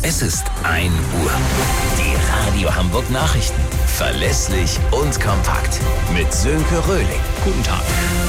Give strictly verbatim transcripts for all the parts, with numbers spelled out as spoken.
Es ist ein Uhr. Die Radio Hamburg Nachrichten. Verlässlich und kompakt. Mit Sönke Röhling. Guten Tag.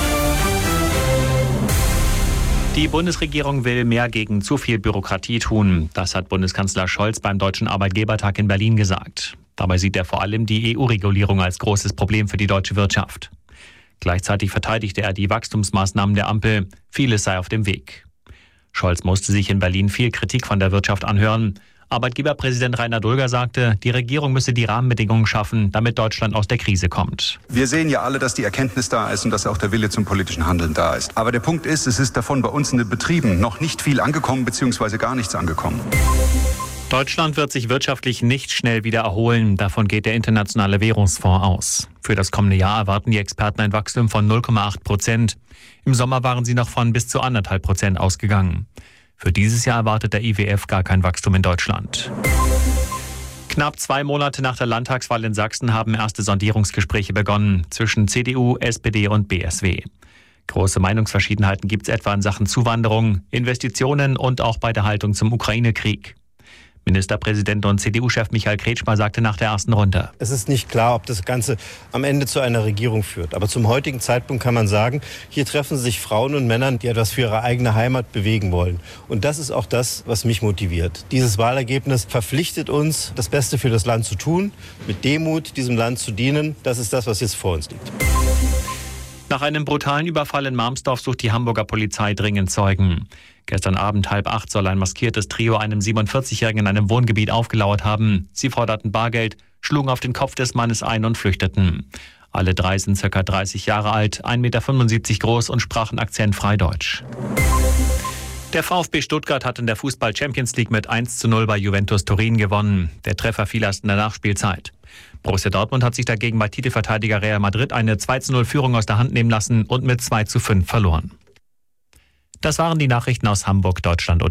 Die Bundesregierung will mehr gegen zu viel Bürokratie tun. Das hat Bundeskanzler Scholz beim Deutschen Arbeitgebertag in Berlin gesagt. Dabei sieht er vor allem die E U-Regulierung als großes Problem für die deutsche Wirtschaft. Gleichzeitig verteidigte er die Wachstumsmaßnahmen der Ampel. Vieles sei auf dem Weg. Scholz musste sich in Berlin viel Kritik von der Wirtschaft anhören. Arbeitgeberpräsident Rainer Dulger sagte, die Regierung müsse die Rahmenbedingungen schaffen, damit Deutschland aus der Krise kommt. Wir sehen ja alle, dass die Erkenntnis da ist und dass auch der Wille zum politischen Handeln da ist. Aber der Punkt ist, es ist davon bei uns in den Betrieben noch nicht viel angekommen bzw. gar nichts angekommen. Deutschland wird sich wirtschaftlich nicht schnell wieder erholen. Davon geht der Internationale Währungsfonds aus. Für das kommende Jahr erwarten die Experten ein Wachstum von null Komma acht Prozent. Im Sommer waren sie noch von bis zu anderthalb Prozent ausgegangen. Für dieses Jahr erwartet der I W F gar kein Wachstum in Deutschland. Knapp zwei Monate nach der Landtagswahl in Sachsen haben erste Sondierungsgespräche begonnen zwischen C D U, S P D und B S W. Große Meinungsverschiedenheiten gibt es etwa in Sachen Zuwanderung, Investitionen und auch bei der Haltung zum Ukraine-Krieg. Ministerpräsident und C D U-Chef Michael Kretschmer sagte nach der ersten Runde: Es ist nicht klar, ob das Ganze am Ende zu einer Regierung führt. Aber zum heutigen Zeitpunkt kann man sagen, hier treffen sich Frauen und Männer, die etwas für ihre eigene Heimat bewegen wollen. Und das ist auch das, was mich motiviert. Dieses Wahlergebnis verpflichtet uns, das Beste für das Land zu tun, mit Demut diesem Land zu dienen. Das ist das, was jetzt vor uns liegt. Nach einem brutalen Überfall in Marmsdorf sucht die Hamburger Polizei dringend Zeugen. Gestern Abend halb acht soll ein maskiertes Trio einem siebenundvierzigjährigen in einem Wohngebiet aufgelauert haben. Sie forderten Bargeld, schlugen auf den Kopf des Mannes ein und flüchteten. Alle drei sind ca. dreißig Jahre alt, ein Meter fünfundsiebzig groß und sprachen akzentfrei Deutsch. Der VfB Stuttgart hat in der Fußball-Champions League mit eins zu null bei Juventus Turin gewonnen. Der Treffer fiel erst in der Nachspielzeit. Borussia Dortmund hat sich dagegen bei Titelverteidiger Real Madrid eine zwei zu null Führung aus der Hand nehmen lassen und mit zwei zu fünf verloren. Das waren die Nachrichten aus Hamburg, Deutschland und